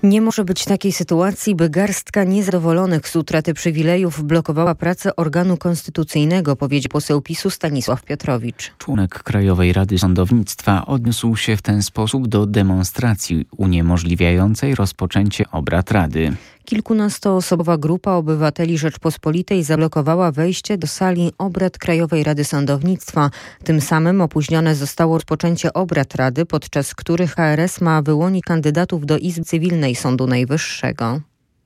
Nie może być takiej sytuacji, by garstka niezadowolonych z utraty przywilejów blokowała pracę organu konstytucyjnego, powiedział poseł PiS-u Stanisław Piotrowicz. Członek Krajowej Rady Sądownictwa odniósł się w ten sposób do demonstracji uniemożliwiającej rozpoczęcie obrad Rady. Kilkunastoosobowa grupa obywateli Rzeczpospolitej zablokowała wejście do sali obrad Krajowej Rady Sądownictwa. Tym samym opóźnione zostało rozpoczęcie obrad Rady, podczas których KRS ma wyłonić kandydatów do Izby Cywilnej Sądu Najwyższego.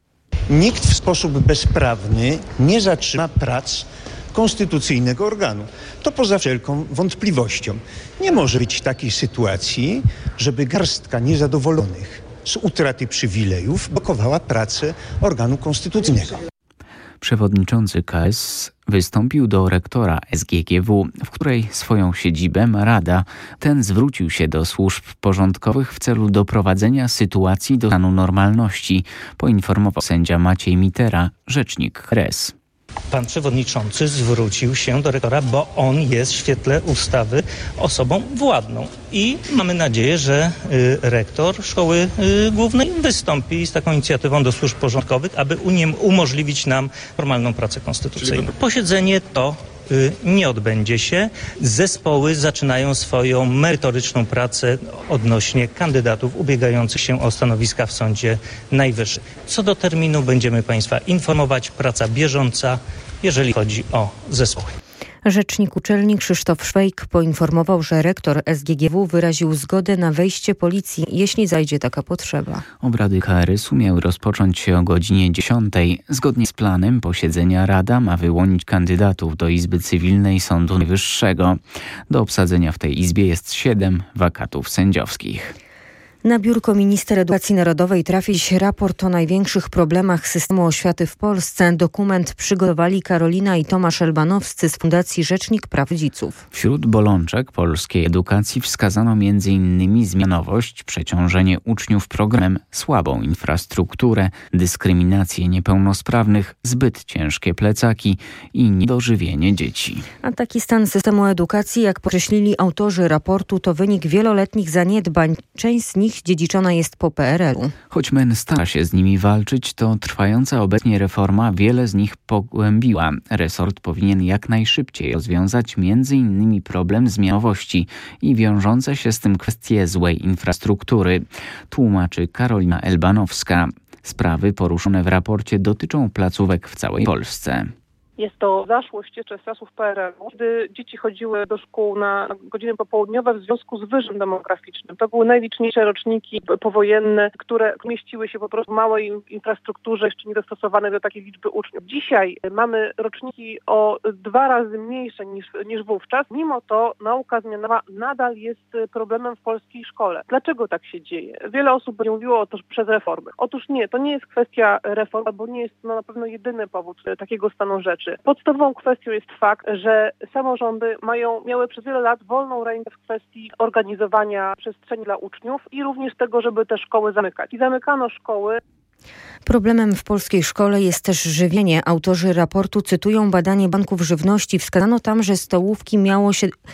Nikt w sposób bezprawny nie zatrzyma prac konstytucyjnego organu. To poza wszelką wątpliwością. Nie może być takiej sytuacji, żeby garstka niezadowolonych z utraty przywilejów blokowała pracę organu konstytucyjnego. Przewodniczący KS wystąpił do rektora SGGW, w której swoją siedzibę ma Rada. Ten zwrócił się do służb porządkowych w celu doprowadzenia sytuacji do stanu normalności, poinformował sędzia Maciej Mitera, rzecznik KRS. Pan przewodniczący zwrócił się do rektora, bo on jest w świetle ustawy osobą władną. I mamy nadzieję, że rektor szkoły głównej wystąpi z taką inicjatywą do służb porządkowych, aby umożliwić nam normalną pracę konstytucyjną. Posiedzenie to nie odbędzie się. Zespoły zaczynają swoją merytoryczną pracę odnośnie kandydatów ubiegających się o stanowiska w Sądzie Najwyższym. Co do terminu będziemy Państwa informować. Praca bieżąca, jeżeli chodzi o zespoły. Rzecznik uczelni Krzysztof Szwejk poinformował, że rektor SGGW wyraził zgodę na wejście policji, jeśli zajdzie taka potrzeba. Obrady KRS-u miały rozpocząć się o godzinie 10. Zgodnie z planem posiedzenia Rada ma wyłonić kandydatów do Izby Cywilnej Sądu Najwyższego. Do obsadzenia w tej izbie jest 7 wakatów sędziowskich. Na biurko minister edukacji narodowej trafi się raport o największych problemach systemu oświaty w Polsce. Dokument przygotowali Karolina i Tomasz Elbanowscy z Fundacji Rzecznik Praw Dziedziców. Wśród bolączek polskiej edukacji wskazano m.in. zmianowość, przeciążenie uczniów programem, słabą infrastrukturę, dyskryminację niepełnosprawnych, zbyt ciężkie plecaki i niedożywienie dzieci. A taki stan systemu edukacji, jak podkreślili autorzy raportu, to wynik wieloletnich zaniedbań. Część z nich dziedziczona jest po PRL-u. Choć MEN stara się z nimi walczyć, to trwająca obecnie reforma wiele z nich pogłębiła. Resort powinien jak najszybciej rozwiązać m.in. problem zmianowości i wiążące się z tym kwestie złej infrastruktury, tłumaczy Karolina Elbanowska. Sprawy poruszone w raporcie dotyczą placówek w całej Polsce. Jest to zaszłość jeszcze z czasów PRL-u, kiedy dzieci chodziły do szkół na godziny popołudniowe w związku z wyżem demograficznym. To były najliczniejsze roczniki powojenne, które mieściły się po prostu w małej infrastrukturze, jeszcze niedostosowanej do takiej liczby uczniów. Dzisiaj mamy roczniki o 2 razy mniejsze niż wówczas. Mimo to nauka zmianowa nadal jest problemem w polskiej szkole. Dlaczego tak się dzieje? Wiele osób mówiło o to przez reformy. Otóż nie, to nie jest kwestia reform, bo nie jest to na pewno jedyny powód takiego stanu rzeczy. Podstawową kwestią jest fakt, że samorządy miały przez wiele lat wolną rękę w kwestii organizowania przestrzeni dla uczniów i również tego, żeby te szkoły zamykać. I zamykano szkoły. Problemem w polskiej szkole jest też żywienie. Autorzy raportu cytują badanie banków żywności. Wskazano tam, że stołówki miało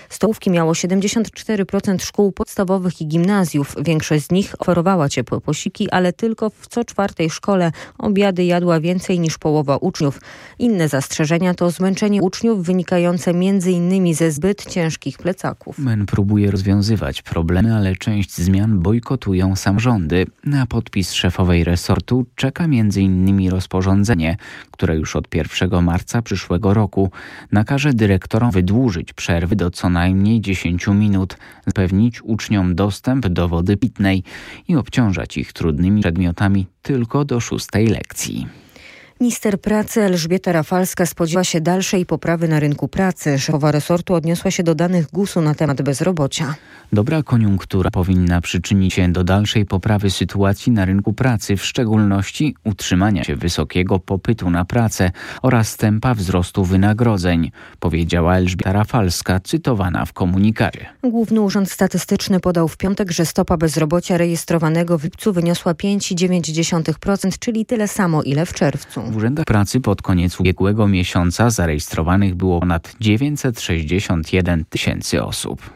74% szkół podstawowych i gimnazjów. Większość z nich oferowała ciepłe posiłki, ale tylko w co 4. szkole obiady jadła więcej niż połowa uczniów. Inne zastrzeżenia to zmęczenie uczniów wynikające m.in. ze zbyt ciężkich plecaków. MEN próbuje rozwiązywać problemy, ale część zmian bojkotują samorządy. Na podpis szefowej resortu czeka m.in. rozporządzenie, które już od 1 marca przyszłego roku nakaże dyrektorom wydłużyć przerwy do co najmniej 10 minut, zapewnić uczniom dostęp do wody pitnej i obciążać ich trudnymi przedmiotami tylko do 6. lekcji. Minister pracy Elżbieta Rafalska spodziewa się dalszej poprawy na rynku pracy. Szefowa resortu odniosła się do danych GUS-u na temat bezrobocia. Dobra koniunktura powinna przyczynić się do dalszej poprawy sytuacji na rynku pracy, w szczególności utrzymania się wysokiego popytu na pracę oraz tempa wzrostu wynagrodzeń, powiedziała Elżbieta Rafalska, cytowana w komunikacie. Główny Urząd Statystyczny podał w piątek, że stopa bezrobocia rejestrowanego w lipcu wyniosła 5,9%, czyli tyle samo, ile w czerwcu. W urzędach pracy pod koniec ubiegłego miesiąca zarejestrowanych było ponad 961 tysięcy osób.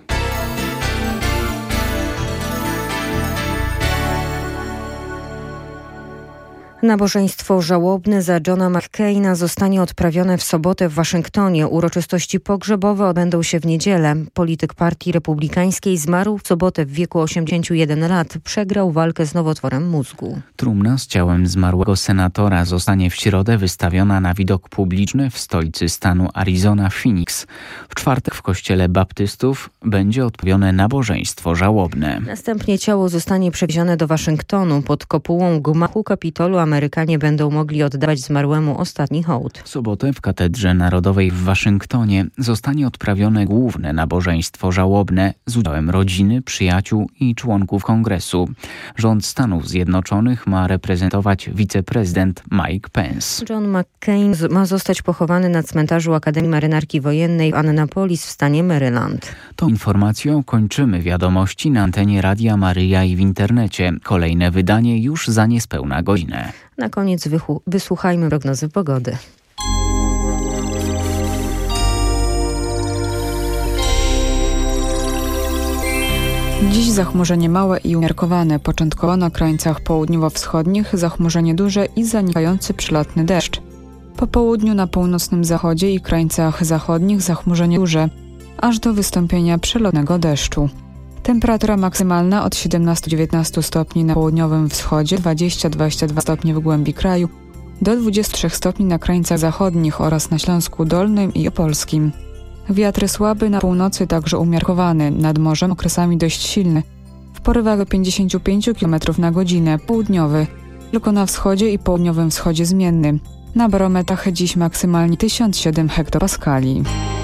Nabożeństwo żałobne za Johna McCaina zostanie odprawione w sobotę w Waszyngtonie. Uroczystości pogrzebowe odbędą się w niedzielę. Polityk Partii Republikańskiej zmarł w sobotę w wieku 81 lat. Przegrał walkę z nowotworem mózgu. Trumna z ciałem zmarłego senatora zostanie w środę wystawiona na widok publiczny w stolicy stanu Arizona, Phoenix. W czwartek w kościele baptystów będzie odprawione nabożeństwo żałobne. Następnie ciało zostanie przewiezione do Waszyngtonu. Pod kopułą gmachu Kapitolu Amerykanie będą mogli oddawać zmarłemu ostatni hołd. W sobotę w Katedrze Narodowej w Waszyngtonie zostanie odprawione główne nabożeństwo żałobne z udziałem rodziny, przyjaciół i członków Kongresu. Rząd Stanów Zjednoczonych ma reprezentować wiceprezydent Mike Pence. John McCain ma zostać pochowany na cmentarzu Akademii Marynarki Wojennej w Annapolis w stanie Maryland. Tą informacją kończymy wiadomości na antenie Radia Maryja i w internecie. Kolejne wydanie już za niespełna godzinę. Na koniec wysłuchajmy prognozy pogody. Dziś zachmurzenie małe i umiarkowane, początkowo na krańcach południowo-wschodnich zachmurzenie duże i zanikający przelotny deszcz. Po południu na północnym zachodzie i krańcach zachodnich zachmurzenie duże, aż do wystąpienia przelotnego deszczu. Temperatura maksymalna od 17-19 stopni na południowym wschodzie, 20-22 stopnie w głębi kraju, do 23 stopni na krańcach zachodnich oraz na Śląsku Dolnym i Opolskim. Wiatr słaby na północy, także umiarkowany, nad morzem okresami dość silny, w porywach do 55 km na godzinę, południowy, tylko na wschodzie i południowym wschodzie zmienny. Na barometrach dziś maksymalnie 1007 hektopaskali.